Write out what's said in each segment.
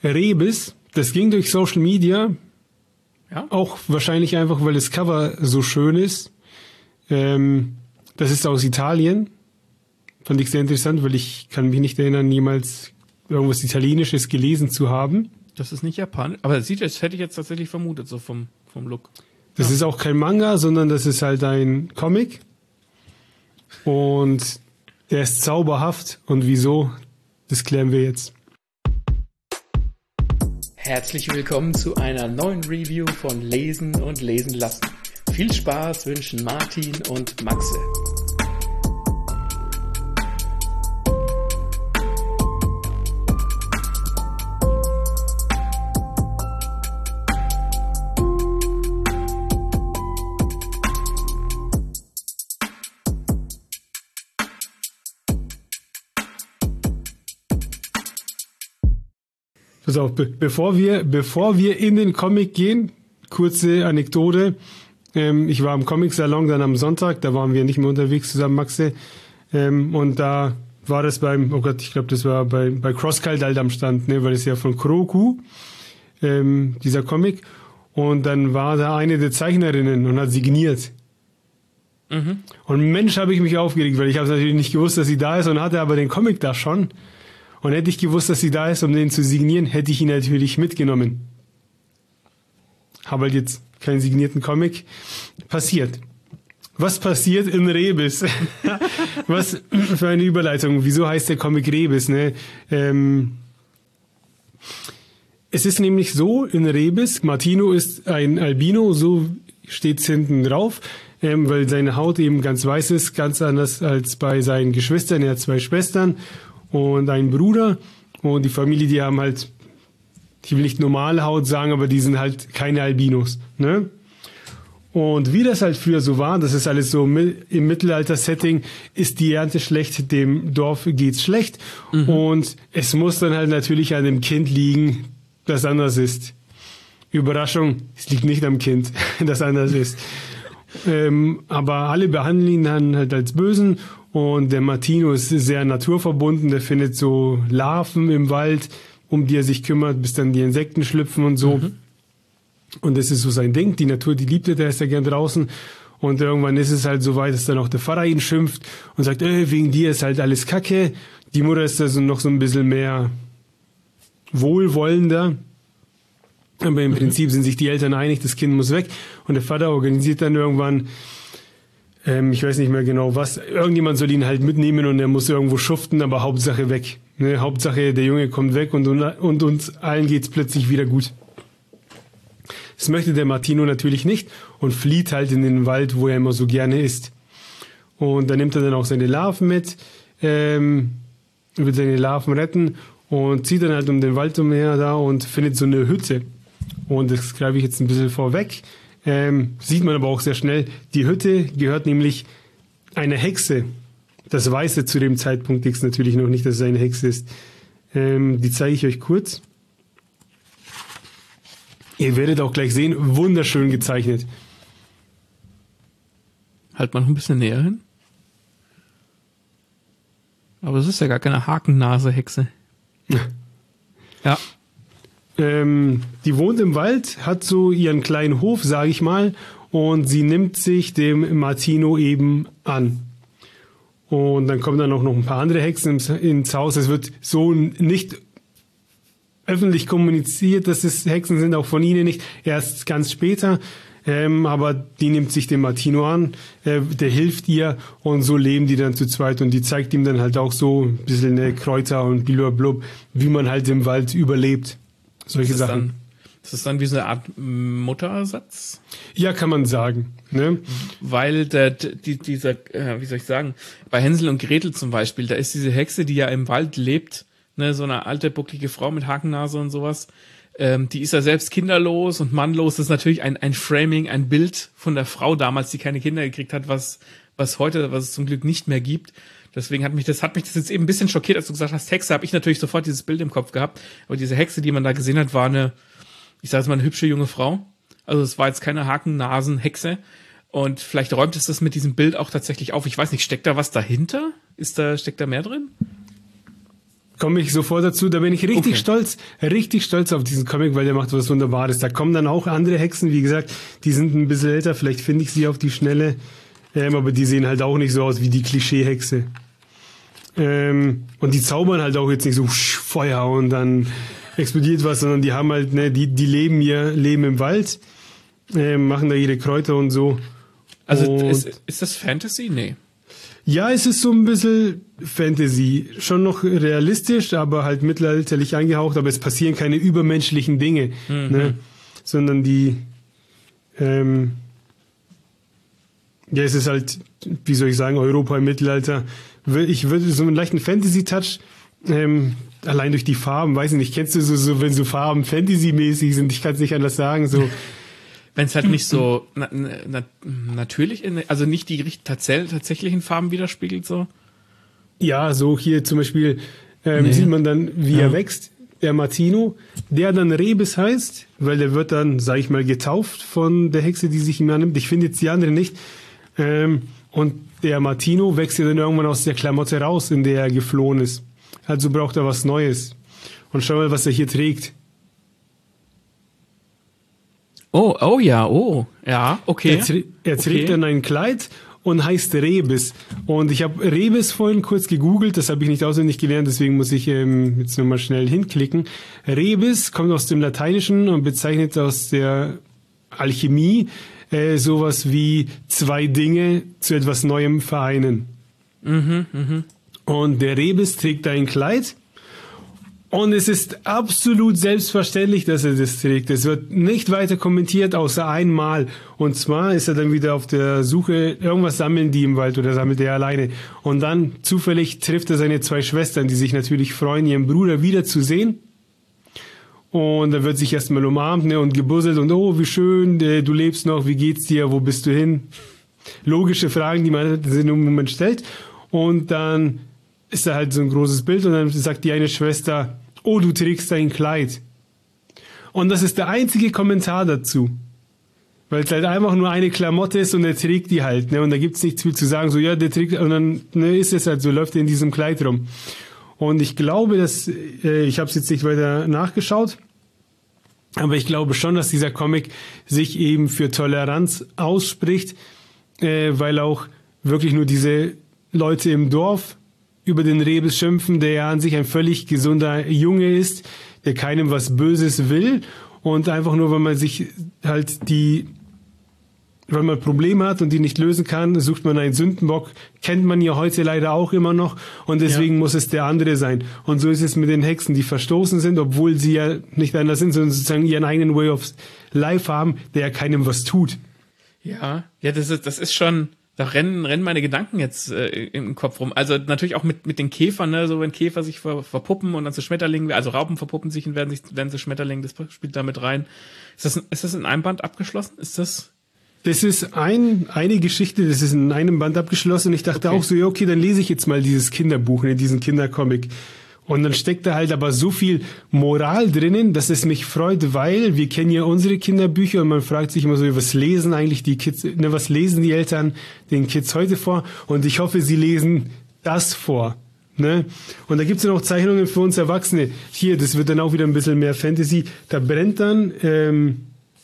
Rebis. Das ging durch Social Media. Ja? Auch wahrscheinlich einfach, weil das Cover so schön ist. Das ist aus Italien. Fand ich sehr interessant, weil ich kann mich nicht erinnern, jemals irgendwas Italienisches gelesen zu haben. Das ist nicht japanisch, aber das hätte ich jetzt tatsächlich vermutet, so vom Look. Das ist auch kein Manga, sondern das ist halt ein Comic. Und der ist zauberhaft. Und wieso, das klären wir jetzt. Herzlich willkommen zu einer neuen Review von Lesen und Lesen lassen. Viel Spaß wünschen Martin und Maxe. Pass auf, bevor wir in den Comic gehen, kurze Anekdote. Ich war im Comic-Salon dann am Sonntag, da waren wir nicht mehr unterwegs zusammen, Maxe. Und da war das ich glaube, das war bei Crosscult halt am Stand, ne, weil es ja von Kuroku, dieser Comic. Und dann war da eine der Zeichnerinnen und hat signiert. Mhm. Und Mensch, habe ich mich aufgeregt, weil ich habe natürlich nicht gewusst, dass sie da ist und hatte aber den Comic da schon. Und hätte ich gewusst, dass sie da ist, um den zu signieren, hätte ich ihn natürlich mitgenommen. Habe halt jetzt keinen signierten Comic. Passiert. Was passiert in Rebis? Was für eine Überleitung. Wieso heißt der Comic Rebis? Ne? Es ist nämlich so in Rebis, Martino ist ein Albino, so steht's hinten drauf, weil seine Haut eben ganz weiß ist, ganz anders als bei seinen Geschwistern. Er hat 2 Schwestern und einen Bruder, und die Familie, die haben halt, ich will nicht normale Haut sagen, aber die sind halt keine Albinos, ne? Und wie das halt früher so war, das ist alles so im Mittelalter-Setting, ist die Ernte schlecht, dem Dorf geht's schlecht, und es muss dann halt natürlich an dem Kind liegen, das anders ist. Überraschung, es liegt nicht am Kind, das anders ist. Aber alle behandeln ihn dann halt als Bösen. Und der Martino ist sehr naturverbunden, der findet so Larven im Wald, um die er sich kümmert, bis dann die Insekten schlüpfen und so. Und das ist so sein Ding, die Natur, die liebt er, der ist ja gern draußen. Und irgendwann ist es halt so weit, dass dann auch der Pfarrer ihn schimpft und sagt, wegen dir ist halt alles Kacke. Die Mutter ist da so noch so ein bisschen mehr wohlwollender. Aber im Prinzip sind sich die Eltern einig, das Kind muss weg. Und der Vater organisiert dann irgendwann, ich weiß nicht mehr genau was, irgendjemand soll ihn halt mitnehmen und er muss irgendwo schuften, aber Hauptsache weg. Ne? Hauptsache, der Junge kommt weg und uns allen geht's plötzlich wieder gut. Das möchte der Martino natürlich nicht und flieht halt in den Wald, wo er immer so gerne ist. Und da nimmt er dann auch seine Larven mit, will seine Larven retten und zieht dann halt um den Wald umher da und findet so eine Hütte. Und das greife ich jetzt ein bisschen vorweg. Sieht man aber auch sehr schnell. Die Hütte gehört nämlich einer Hexe. Das weiß er zu dem Zeitpunkt X natürlich noch nicht, dass es eine Hexe ist. Die zeige ich euch kurz. Ihr werdet auch gleich sehen, wunderschön gezeichnet. Halt mal noch ein bisschen näher hin. Aber es ist ja gar keine Hakennase-Hexe. Ja. Die wohnt im Wald, hat so ihren kleinen Hof, sage ich mal, und sie nimmt sich dem Martino eben an. Und dann kommen dann auch noch ein paar andere Hexen ins Haus. Es wird so nicht öffentlich kommuniziert, dass es Hexen sind, auch von ihnen nicht, erst ganz später. Aber die nimmt sich dem Martino an, der hilft ihr, und so leben die dann zu zweit, und die zeigt ihm dann halt auch so ein bisschen Kräuter und blablabla, wie man halt im Wald überlebt. Solche Sachen. Das ist dann wie so eine Art Mutterersatz? Ja, kann man sagen. Ne? Weil dieser, wie soll ich sagen, bei Hänsel und Gretel zum Beispiel, da ist diese Hexe, die ja im Wald lebt, ne, so eine alte, bucklige Frau mit Hakennase und sowas, die ist ja selbst kinderlos und mannlos. Das ist natürlich ein Framing, ein Bild von der Frau damals, die keine Kinder gekriegt hat, was es zum Glück nicht mehr gibt. Deswegen hat mich das jetzt eben ein bisschen schockiert, als du gesagt hast, Hexe, habe ich natürlich sofort dieses Bild im Kopf gehabt. Aber diese Hexe, die man da gesehen hat, war eine hübsche junge Frau. Also es war jetzt keine Hakennasen-Hexe. Und vielleicht räumt es das mit diesem Bild auch tatsächlich auf. Ich weiß nicht, steckt da was dahinter? Steckt da mehr drin? komme ich sofort dazu. Da bin ich richtig stolz auf diesen Comic, weil der macht was Wunderbares. Da kommen dann auch andere Hexen, wie gesagt, die sind ein bisschen älter, vielleicht finde ich sie auf die Schnelle, aber die sehen halt auch nicht so aus wie die Klischee-Hexe. Und die zaubern halt auch jetzt nicht so Feuer und dann explodiert was, sondern die haben halt, ne, die leben ihr Leben im Wald, machen da ihre Kräuter und so. Also ist das Fantasy? Nee. Ja, es ist so ein bisschen Fantasy. Schon noch realistisch, aber halt mittelalterlich angehaucht, aber es passieren keine übermenschlichen Dinge, ne? Sondern es ist halt, wie soll ich sagen, Europa im Mittelalter. Ich würde so einen leichten Fantasy-Touch, allein durch die Farben, weiß ich nicht, kennst du so wenn so Farben Fantasy-mäßig sind, ich kann es nicht anders sagen, so. Wenn es halt nicht so natürlich, also nicht die tatsächlichen Farben widerspiegelt, so. Ja, so hier zum Beispiel sieht man dann, wie er wächst, der Martino, der dann Rebis heißt, weil der wird dann, sag ich mal, getauft von der Hexe, die sich ihm annimmt. Ich finde jetzt die andere nicht. Und der Martino wächst ja dann irgendwann aus der Klamotte raus, in der er geflohen ist. Also braucht er was Neues. Und schau mal, was er hier trägt. Ja, okay. Er trägt dann ein Kleid und heißt Rebis. Und ich habe Rebis vorhin kurz gegoogelt, das habe ich nicht auswendig gelernt, deswegen muss ich jetzt nochmal schnell hinklicken. Rebis kommt aus dem Lateinischen und bezeichnet aus der Alchemie sowas wie zwei Dinge zu etwas Neuem vereinen. Und der Rebis trägt ein Kleid. Und es ist absolut selbstverständlich, dass er das trägt. Es wird nicht weiter kommentiert, außer einmal. Und zwar ist er dann wieder auf der Suche, irgendwas sammeln die im Wald oder sammelt er alleine. Und dann zufällig trifft er seine zwei Schwestern, die sich natürlich freuen, ihren Bruder wiederzusehen. Und da wird sich erstmal umarmt, ne, und gebusselt und oh, wie schön, du lebst noch, wie geht's dir, wo bist du hin? Logische Fragen, die man in einem Moment stellt. Und dann ist da halt so ein großes Bild und dann sagt die eine Schwester, oh, du trägst ein Kleid. Und das ist der einzige Kommentar dazu. Weil es halt einfach nur eine Klamotte ist und er trägt die halt, ne? Und da gibt's nichts viel zu sagen, so, ja, der trägt, und dann ist es halt so, läuft er in diesem Kleid rum. Und ich glaube, dass, ich habe es jetzt nicht weiter nachgeschaut, aber ich glaube schon, dass dieser Comic sich eben für Toleranz ausspricht, weil auch wirklich nur diese Leute im Dorf über den Rebis schimpfen, der ja an sich ein völlig gesunder Junge ist, der keinem was Böses will und einfach nur, wenn man sich halt wenn man Probleme hat und die nicht lösen kann, sucht man einen Sündenbock, kennt man ja heute leider auch immer noch und deswegen muss es der andere sein. Und so ist es mit den Hexen, die verstoßen sind, obwohl sie ja nicht anders sind, sondern sozusagen ihren eigenen Way of Life haben, der ja keinem was tut. Ja, das ist schon, da rennen meine Gedanken jetzt im Kopf rum. Also natürlich auch mit den Käfern, ne, so wenn Käfer sich verpuppen und dann zu Schmetterlingen, also Raupen verpuppen sich und werden zu Schmetterlingen, das spielt damit rein. Ist das in einem Band abgeschlossen? Das ist eine Geschichte, das ist in einem Band abgeschlossen. Ich dachte auch so, ja, okay, dann lese ich jetzt mal dieses Kinderbuch, ne, diesen Kindercomic. Und dann steckt da halt aber so viel Moral drinnen, dass es mich freut, weil wir kennen ja unsere Kinderbücher und man fragt sich immer so, was lesen eigentlich die Kids, ne, was lesen die Eltern den Kids heute vor? Und ich hoffe, sie lesen das vor. Ne? Und da gibt's ja noch Zeichnungen für uns Erwachsene. Hier, das wird dann auch wieder ein bisschen mehr Fantasy. Da brennt dann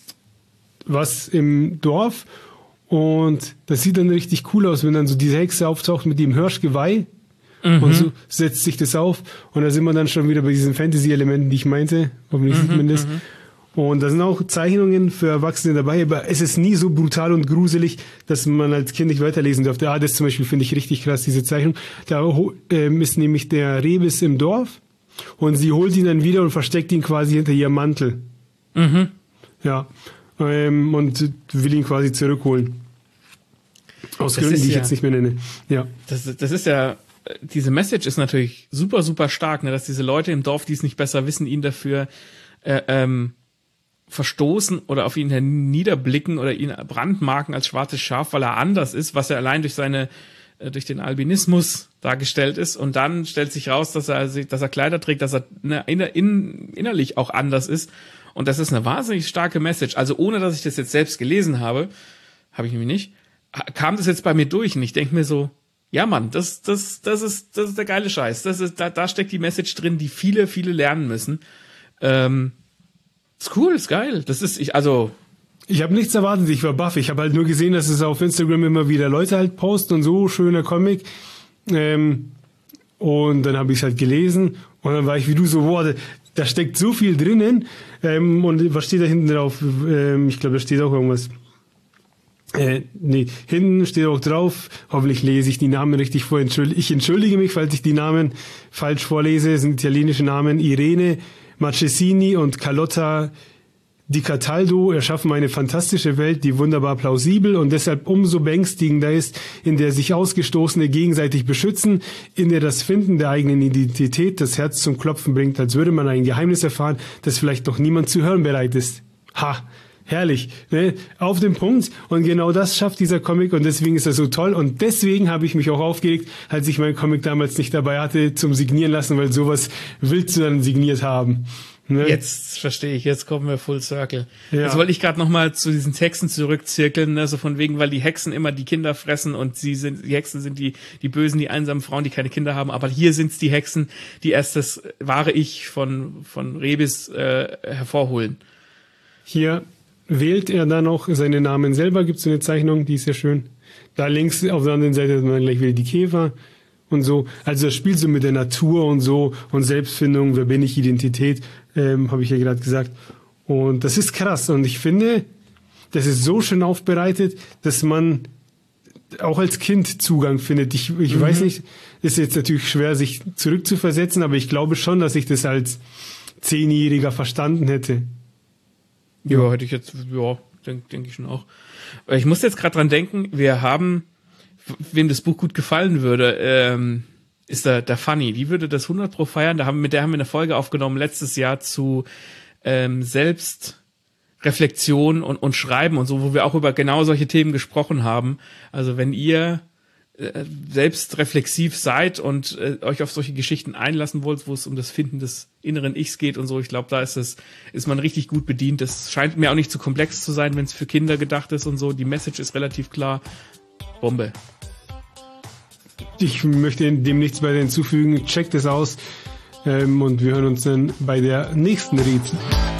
was im Dorf und das sieht dann richtig cool aus, wenn dann so diese Hexe auftaucht mit dem Hirschgeweih. Und so setzt sich das auf und da sind wir dann schon wieder bei diesen Fantasy-Elementen, die ich meinte, hoffentlich sieht man das. Und da sind auch Zeichnungen für Erwachsene dabei, aber es ist nie so brutal und gruselig, dass man als Kind nicht weiterlesen dürfte. Das zum Beispiel finde ich richtig krass, diese Zeichnung. Da ist nämlich der Rebis im Dorf und sie holt ihn dann wieder und versteckt ihn quasi hinter ihrem Mantel. Ja, und will ihn quasi zurückholen. Aus Gründen, die ich jetzt nicht mehr nenne. Ja. Das ist ja, diese Message ist natürlich super, super stark, ne, dass diese Leute im Dorf, die es nicht besser wissen, ihn dafür verstoßen oder auf ihn herniederblicken oder ihn brandmarken als schwarzes Schaf, weil er anders ist, was er allein durch den Albinismus dargestellt ist. Und dann stellt sich raus, dass er Kleider trägt, dass er innerlich auch anders ist. Und das ist eine wahnsinnig starke Message. Also ohne, dass ich das jetzt selbst gelesen habe ich nämlich nicht, kam das jetzt bei mir durch. Und ich denke mir so, Ja, Mann, das ist der geile Scheiß. Da steckt die Message drin, die viele lernen müssen. Ist cool, ist geil. Ich habe nichts erwartet, ich war baff. Ich habe halt nur gesehen, dass es auf Instagram immer wieder Leute halt posten und so, schöner Comic. Und dann habe ich es halt gelesen und dann war ich wie du so, boah, da steckt so viel drinnen. Und was steht da hinten drauf? Ich glaube, da steht auch irgendwas. Hinten steht auch drauf, hoffentlich lese ich die Namen richtig vor. Ich entschuldige mich, falls ich die Namen falsch vorlese. Es sind italienische Namen. Irene Marchesini und Carlotta Di Cataldo erschaffen eine fantastische Welt, die wunderbar plausibel und deshalb umso beängstigender ist, in der sich Ausgestoßene gegenseitig beschützen, in der das Finden der eigenen Identität das Herz zum Klopfen bringt, als würde man ein Geheimnis erfahren, das vielleicht noch niemand zu hören bereit ist. Ha! Herrlich, ne? Auf den Punkt. Und genau das schafft dieser Comic und deswegen ist er so toll. Und deswegen habe ich mich auch aufgeregt, als ich meinen Comic damals nicht dabei hatte, zum Signieren lassen, weil sowas willst du dann signiert haben. Ne? Jetzt verstehe ich, jetzt kommen wir full circle. Ja. Jetzt wollte ich gerade nochmal zu diesen Texten zurückzirkeln, ne? So von wegen, weil die Hexen immer die Kinder fressen und die Hexen sind die Bösen, die einsamen Frauen, die keine Kinder haben. Aber hier sind's die Hexen, die erst das wahre Ich von Rebis hervorholen. Hier wählt er dann auch seine Namen selber, gibt es so eine Zeichnung, die ist sehr schön. Da links auf der anderen Seite hat man gleich wieder die Käfer und so. Also das spielt so mit der Natur und so und Selbstfindung, wer bin ich, Identität, habe ich ja gerade gesagt. Und das ist krass und ich finde, das ist so schön aufbereitet, dass man auch als Kind Zugang findet. Ich weiß nicht, ist jetzt natürlich schwer, sich zurückzuversetzen, aber ich glaube schon, dass ich das als 10-Jähriger verstanden hätte. Ja, hätte ich jetzt, denke ich schon auch. Ich muss jetzt gerade dran denken, wir haben, wem das Buch gut gefallen würde, ist der Fanny. Die würde das 100 Pro feiern. Mit der haben wir eine Folge aufgenommen letztes Jahr zu Selbstreflexion und Schreiben und so, wo wir auch über genau solche Themen gesprochen haben. Also wenn ihr selbst reflexiv seid und euch auf solche Geschichten einlassen wollt, wo es um das Finden des inneren Ichs geht und so, ich glaube, da ist man richtig gut bedient. Das scheint mir auch nicht zu komplex zu sein, wenn es für Kinder gedacht ist und so. Die Message ist relativ klar. Bombe. Ich möchte dem nichts weiter hinzufügen. Checkt es aus und wir hören uns dann bei der nächsten Rätsel.